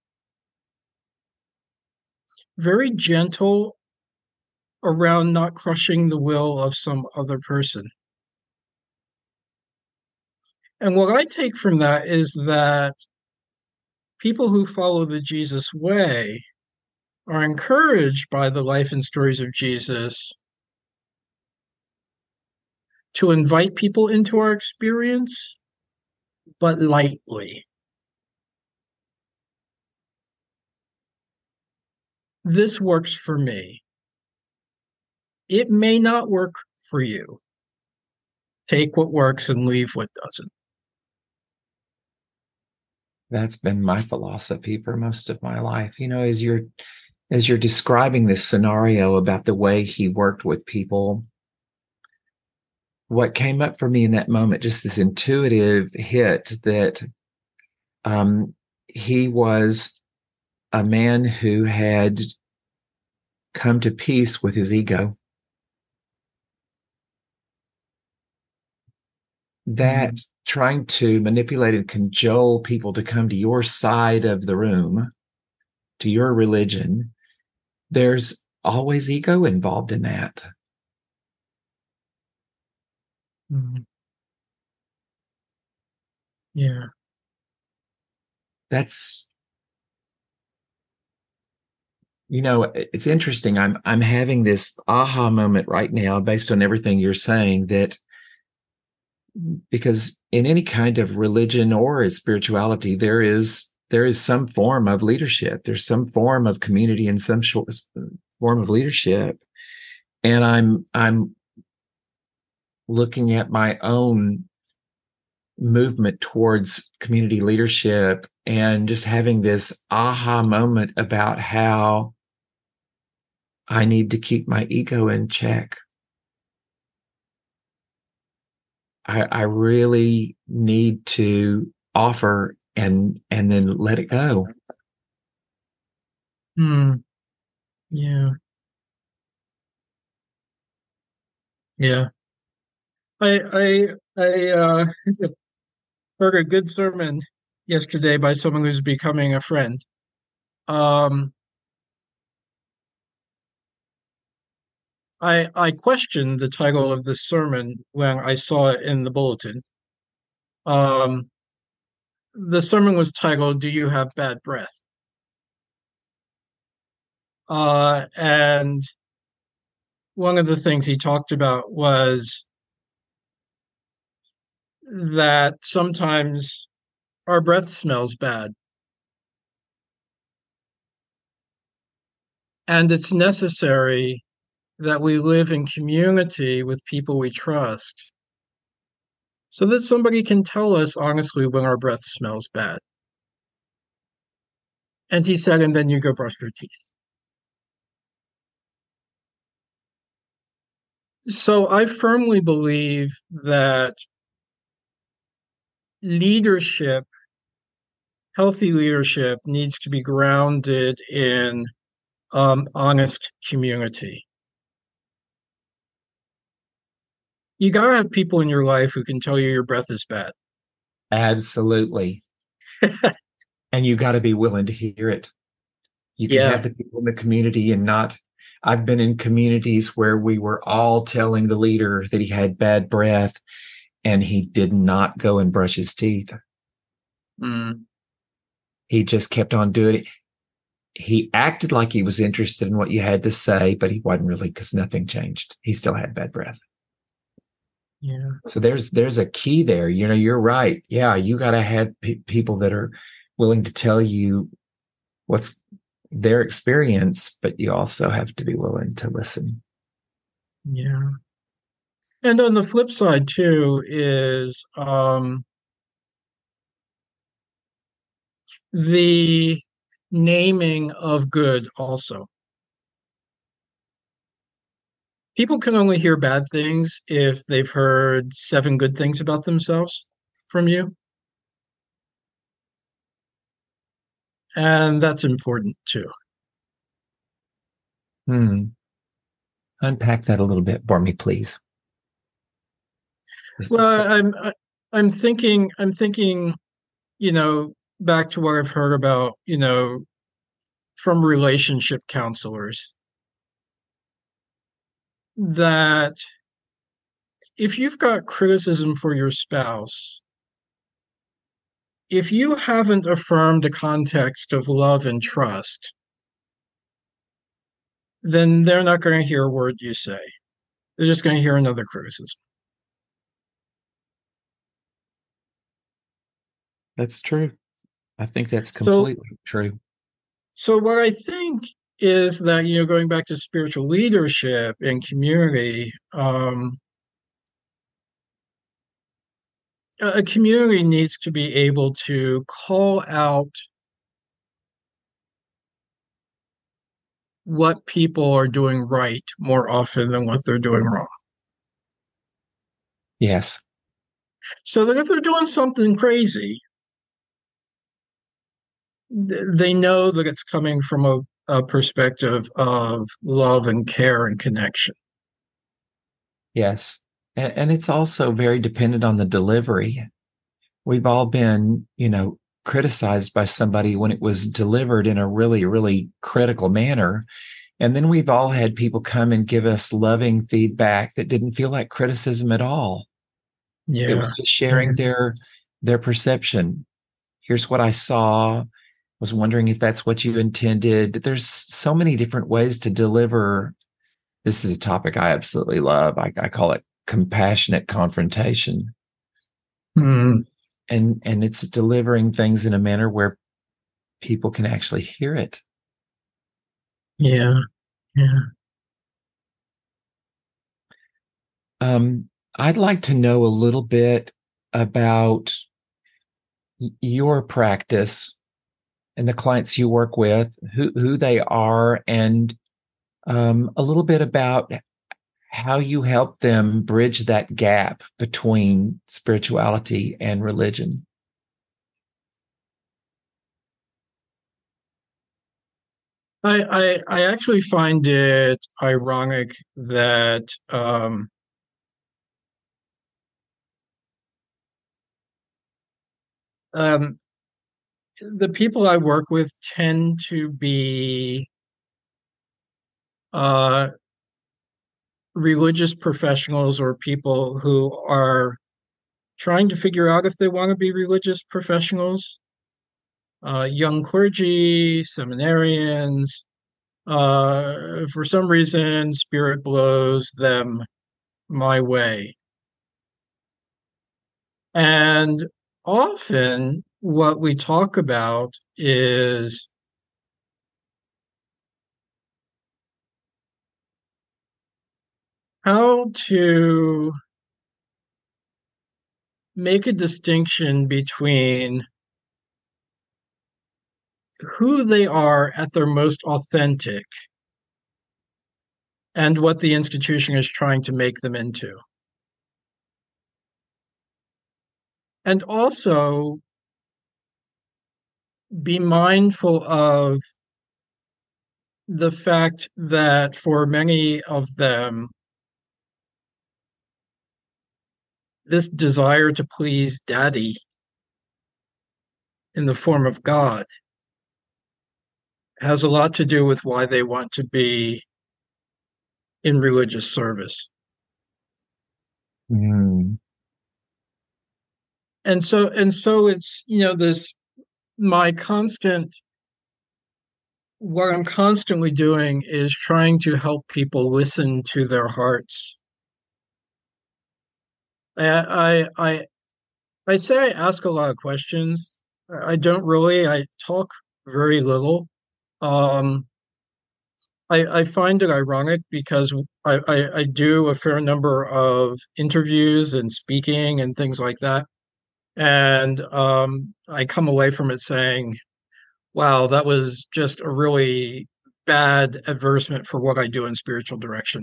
very gentle around not crushing the will of some other person. And what I take from that is that people who follow the Jesus way are encouraged by the life and stories of Jesus to invite people into our experience, but lightly. This works for me. It may not work for you. Take what works and leave what doesn't. That's been my philosophy for most of my life. You know, as you're as you're describing this scenario about the way he worked with people, what came up for me in that moment, just this intuitive hit that um, he was a man who had come to peace with his ego. That mm. trying to manipulate and cajole people to come to your side of the room, to your religion, there's always ego involved in that. Mm-hmm. Yeah. That's, you know, it's interesting. I'm I'm having this aha moment right now based on everything you're saying, that because in any kind of religion or spirituality, there is there is some form of leadership. There's some form of community and some form of leadership. And I'm I'm looking at my own movement towards community leadership and just having this aha moment about how I need to keep my ego in check. I, I really need to offer and and then let it go. Hmm. Yeah. Yeah. I I I uh heard a good sermon yesterday by someone who's becoming a friend. Um I I questioned the title of this sermon when I saw it in the bulletin. Um the sermon was titled, "Do You Have Bad Breath?" Uh and one of the things he talked about was that sometimes our breath smells bad, and it's necessary that we live in community with people we trust so that somebody can tell us honestly when our breath smells bad. And he said, and then you go brush your teeth. So I firmly believe that leadership, healthy leadership, needs to be grounded in um, honest community. You got to have people in your life who can tell you your breath is bad. Absolutely. And you got to be willing to hear it. You can have Yeah. the people in the community and not. I've been in communities where we were all telling the leader that he had bad breath and he did not go and brush his teeth. Mm. He just kept on doing it. He acted like he was interested in what you had to say, but he wasn't really because nothing changed. He still had bad breath. Yeah. So there's there's a key there. You know, you're right. Yeah, you got to have pe- people that are willing to tell you what's their experience, but you also have to be willing to listen. Yeah. And on the flip side too is um, the naming of good also. People can only hear bad things if they've heard seven good things about themselves from you. And that's important too. Hmm. Unpack that a little bit for me, please. Well, I'm I'm thinking I'm thinking, you know, back to what I've heard about, you know, from relationship counselors that if you've got criticism for your spouse, if you haven't affirmed a context of love and trust, then they're not going to hear a word you say. They're just going to hear another criticism. That's true. I think that's So, completely true. so what I think is that, you know, going back to spiritual leadership and community, um, a community needs to be able to call out what people are doing right more often than what they're doing wrong. Yes. So that if they're doing something crazy, they know that it's coming from a, a perspective of love and care and connection. Yes. And, and it's also very dependent on the delivery. We've all been, you know, criticized by somebody when it was delivered in a really, really critical manner. And then we've all had people come and give us loving feedback that didn't feel like criticism at all. It Yeah. was just sharing their their perception. Here's what I saw. Was wondering if that's what you intended. There's so many different ways to deliver. This is a topic I absolutely love. I, I call it compassionate confrontation. Mm, And and it's delivering things in a manner where people can actually hear it. yeah. Yeah. Um, I'd like to know a little bit about y- your practice and the clients you work with, who who they are, and um, a little bit about how you help them bridge that gap between spirituality and religion. I, I I actually find it ironic that um, um, the people I work with tend to be uh, religious professionals or people who are trying to figure out if they want to be religious professionals, uh, young clergy, seminarians. Uh, for some reason, spirit blows them my way. And often, what we talk about is how to make a distinction between who they are at their most authentic and what the institution is trying to make them into. And also be mindful of the fact that for many of them, this desire to please daddy in the form of God has a lot to do with why they want to be in religious service. Mm. And so and so it's, you know, this my constant what I'm constantly doing is trying to help people listen to their hearts. I I I, I say I ask a lot of questions. I don't really. I talk very little. Um, I, I find it ironic because I, I, I do a fair number of interviews and speaking and things like that. And um, I come away from it saying, wow, that was just a really bad advertisement for what I do in spiritual direction.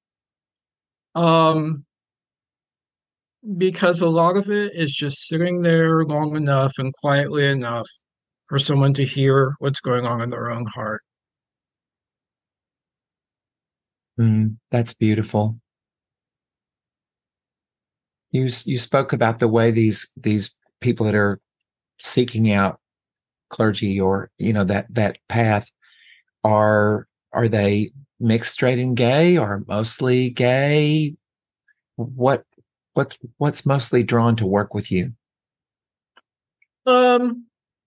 um, because a lot of it is just sitting there long enough and quietly enough for someone to hear what's going on in their own heart. Mm, that's beautiful. You you spoke about the way these these people that are seeking out clergy or you know that that path are are they mixed, straight, and gay, or mostly gay? What what's what's mostly drawn to work with you? Um,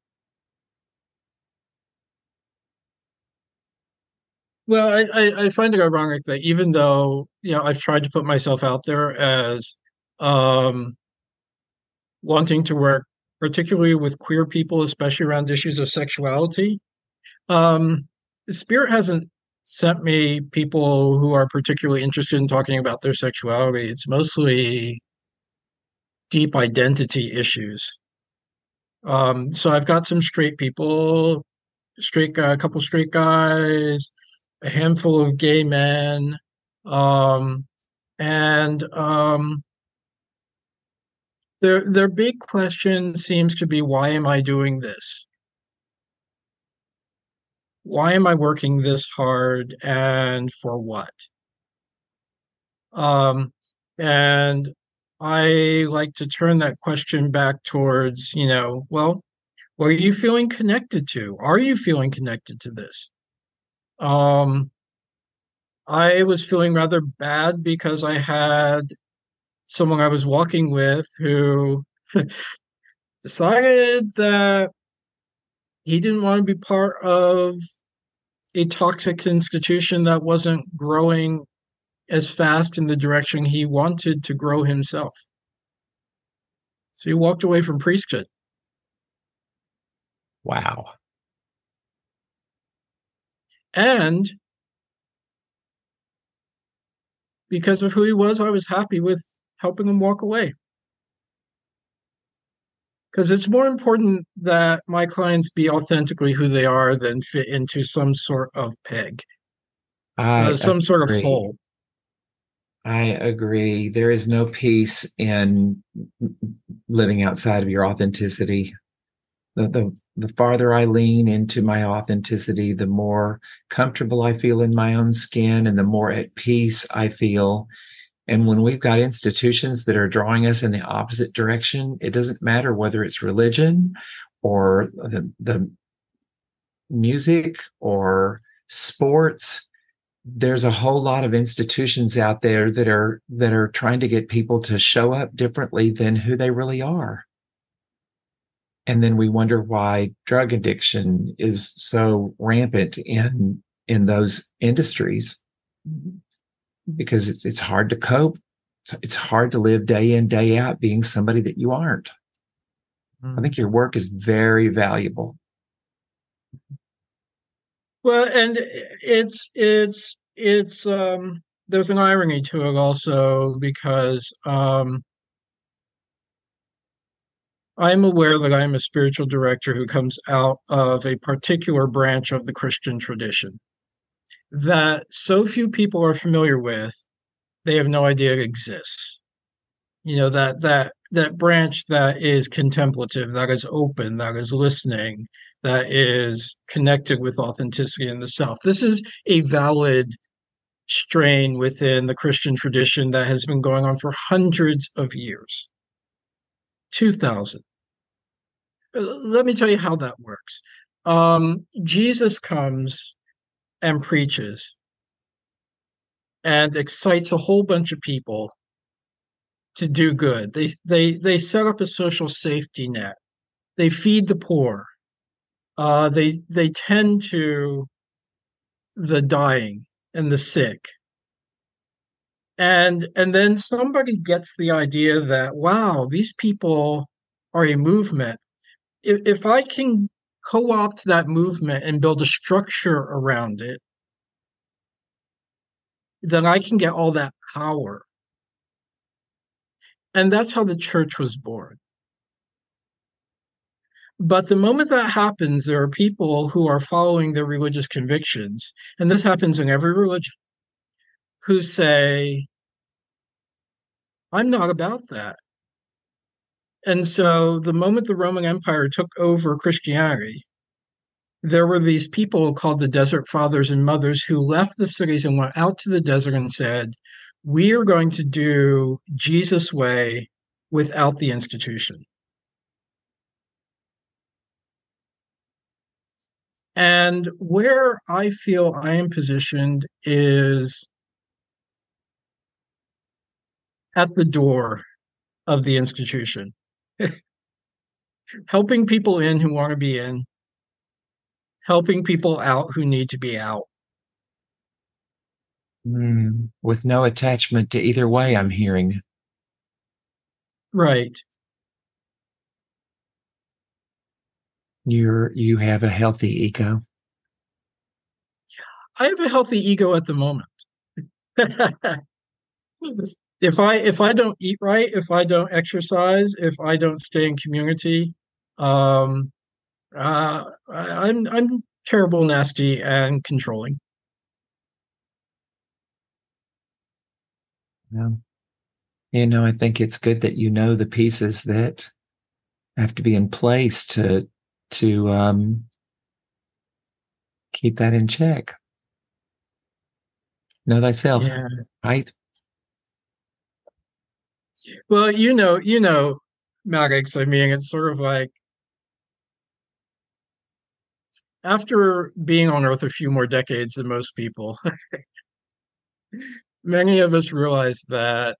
well, I, I, I find it ironic that even though, you know, I've tried to put myself out there as um, wanting to work particularly with queer people, especially around issues of sexuality, um, Spirit hasn't sent me people who are particularly interested in talking about their sexuality. It's mostly deep identity issues. Um, so I've got some straight people, straight guy, a couple straight guys, a handful of gay men, um, and um, their their big question seems to be, why am I doing this? Why am I working this hard, and for what? Um, and I like to turn that question back towards, you know, well, what are you feeling connected to? Are you feeling connected to this? Um, I was feeling rather bad because I had someone I was walking with who decided that he didn't want to be part of a toxic institution that wasn't growing as fast in the direction he wanted to grow himself. So he walked away from priesthood. Wow. And because of who he was, I was happy with helping him walk away. Because it's more important that my clients be authentically who they are than fit into some sort of peg, uh, I some sort of agree. hole. I agree. There is no peace in living outside of your authenticity. The, the the farther I lean into my authenticity, the more comfortable I feel in my own skin and the more at peace I feel. And when we've got institutions that are drawing us in the opposite direction, it doesn't matter whether it's religion or the, the music or sports. There's a whole lot of institutions out there that are that are trying to get people to show up differently than who they really are. And then we wonder why drug addiction is so rampant in in those industries, because it's it's hard to cope. It's, it's hard to live day in, day out being somebody that you aren't. I think your work is very valuable. Well, and it's it's it's um there's an irony to it also because um I'm aware that I'm a spiritual director who comes out of a particular branch of the Christian tradition that so few people are familiar with, they have no idea it exists. You know, that that that branch that is contemplative, that is open, that is listening, that is connected with authenticity in the self. This is a valid strain within the Christian tradition that has been going on for hundreds of years. two thousand. Let me tell you how that works. Um, Jesus comes and preaches and excites a whole bunch of people to do good. They they they set up a social safety net. They feed the poor. Uh, they they tend to the dying and the sick. And and then somebody gets the idea that, wow, these people are a movement. If if I can co-opt that movement and build a structure around it, then I can get all that power. And that's how the church was born. But the moment that happens, there are people who are following their religious convictions, and this happens in every religion, who say, I'm not about that. And so the moment the Roman Empire took over Christianity, there were these people called the Desert Fathers and Mothers who left the cities and went out to the desert and said, we are going to do Jesus' way without the institution. And where I feel I am positioned is at the door of the institution, helping people in who want to be in, helping people out who need to be out. Mm, with no attachment to either way, I'm hearing. Right. You're you have a healthy ego. I have a healthy ego at the moment. if I if I don't eat right, if I don't exercise, if I don't stay in community, um, uh, I, I'm I'm terrible, nasty, and controlling. Yeah. You know, I think it's good that you know the pieces that have to be in place to to um, keep that in check. Know thyself, Yeah. right? Well, you know, you know, Maddox. I mean, it's sort of like after being on Earth a few more decades than most people, many of us realize that,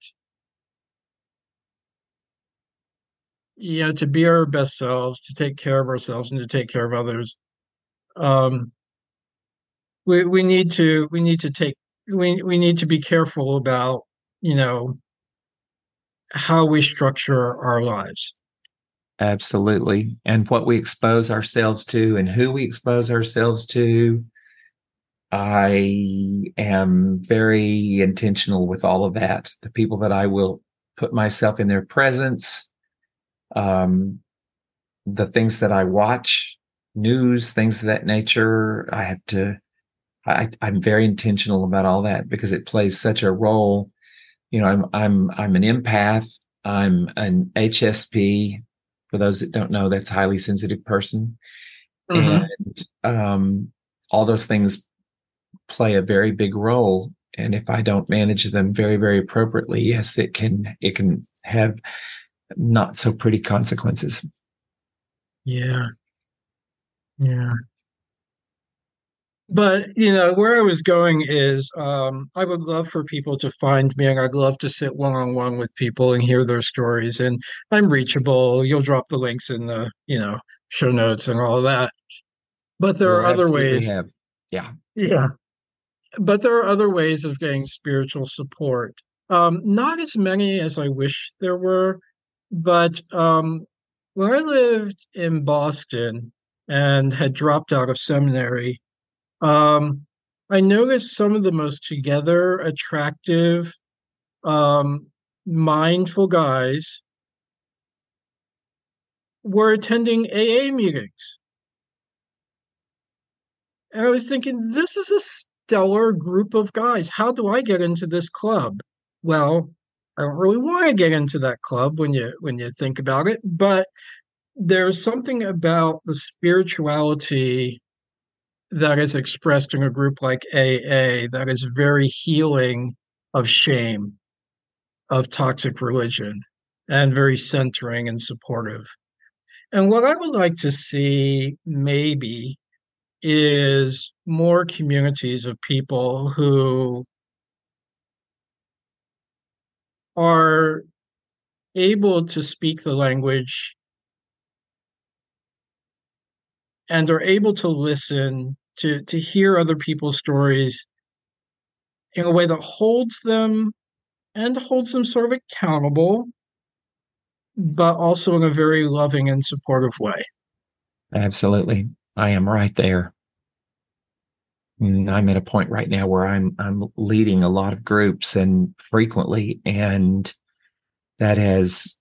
you know, to be our best selves, to take care of ourselves and to take care of others, um, we we need to we need to take we we need to be careful about, you know, how we structure our lives. Absolutely. And what we expose ourselves to and who we expose ourselves to. I am very intentional with all of that. The people that I will put myself in their presence, um, the things that I watch, news, things of that nature. I have to, I, I'm very intentional about all that because it plays such a role. You know, I'm, I'm, I'm an empath. I'm an H S P. For those that don't know, that's highly sensitive person. And Hmm. um, all those things play a very big role. And if I don't manage them very, very appropriately, yes, it can it can have not so pretty consequences. Yeah, yeah. But you know, where I was going is um, I would love for people to find me, and I'd love to sit one on one with people and hear their stories. And I'm reachable. You'll drop the links in the, you know, show notes and all of that. But there are We'll other absolutely ways. have, yeah, Yeah. But there are other ways of getting spiritual support. Um, not as many as I wish there were, but um, when I lived in Boston and had dropped out of seminary, um, I noticed some of the most together, attractive, um, mindful guys were attending A A meetings. And I was thinking, this is a stellar group of guys. How do I get into this club? Well, I don't really want to get into that club when you when you think about it, but there's something about the spirituality that is expressed in a group like A A that is very healing of shame, of toxic religion, and very centering and supportive. And what I would like to see maybe is more communities of people who are able to speak the language and are able to listen to to hear other people's stories in a way that holds them and holds them sort of accountable, but also in a very loving and supportive way. absolutely. I am right there. Mm, I'm at a point right now where I'm I'm leading a lot of groups and frequently, and that has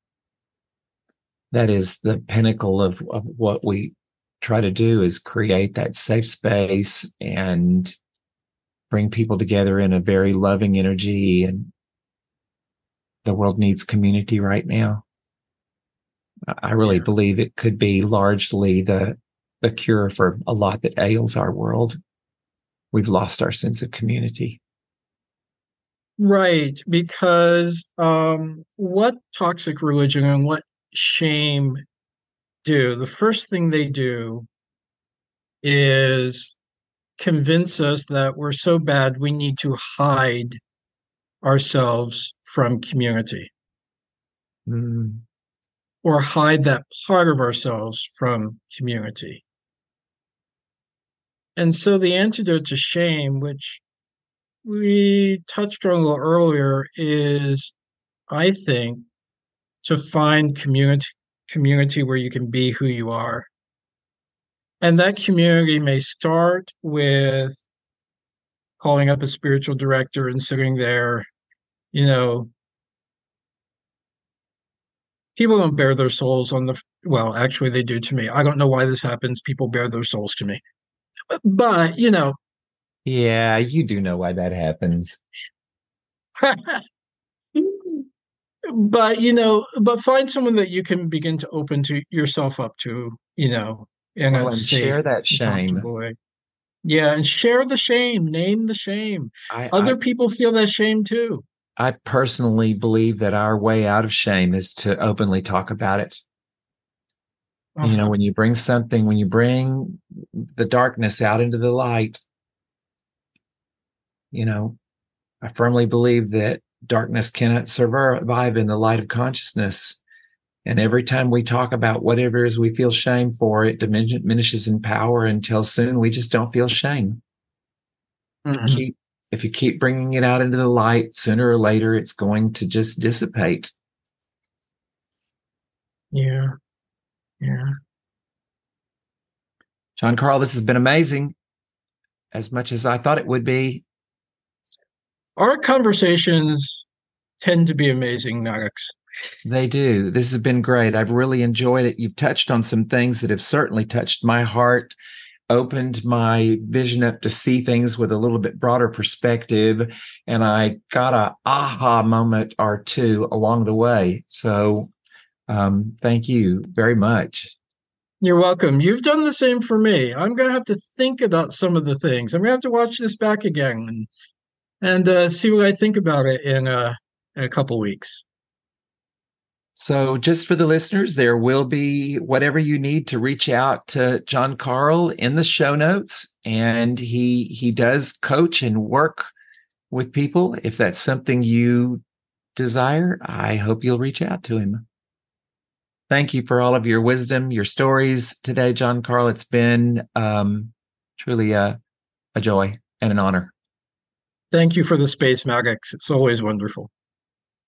that is the pinnacle of, of what we try to do is create that safe space and bring people together in a very loving energy. And the world needs community right now. I really Yeah. believe it could be largely the the cure for a lot that ails our world. We've lost our sense of community. Right, because um, what toxic religion and what shame do, the first thing they do is convince us that we're so bad we need to hide ourselves from community Mm, or hide that part of ourselves from community. And so the antidote to shame, which we touched on a little earlier, is I think to find community community where you can be who you are. And that community may start with calling up a spiritual director and sitting there, you know, people don't bare their souls on the, well, actually they do to me. I don't know why this happens. People bare their souls to me. But, you know, yeah, you do know why that happens. but you know, but find someone that you can begin to open to yourself up to, you know, in Well, a and safe share that and shame. comfortable way. Yeah, and share the shame, name the shame. I, I Other people feel that shame too. I personally believe that our way out of shame is to openly talk about it. You know, Uh-huh. when you bring something, when you bring the darkness out into the light, you know, I firmly believe that darkness cannot survive in the light of consciousness. And every time we talk about whatever it is we feel shame for, it diminishes in power until soon we just don't feel shame. Mhm. Keep if you keep bringing it out into the light, sooner or later it's going to just dissipate. Yeah, yeah. John Carl, this has been amazing. as much as I thought it would be. Our conversations tend to be amazing, Maddox. They do. This has been great. I've really enjoyed it. You've touched on some things that have certainly touched my heart, opened my vision up to see things with a little bit broader perspective. And I got a aha moment or two along the way. So um, thank you very much. You're welcome. You've done the same for me. I'm going to have to think about some of the things. I'm going to have to watch this back again and, and uh, see what I think about it in, uh, in a couple weeks. So, just for the listeners, there will be whatever you need to reach out to John Carl in the show notes, and he he does coach and work with people. If that's something you desire, I hope you'll reach out to him. Thank you for all of your wisdom, your stories today, John Carl. It's been um, truly a, a joy and an honor. Thank you for the space, Maddox. It's always wonderful.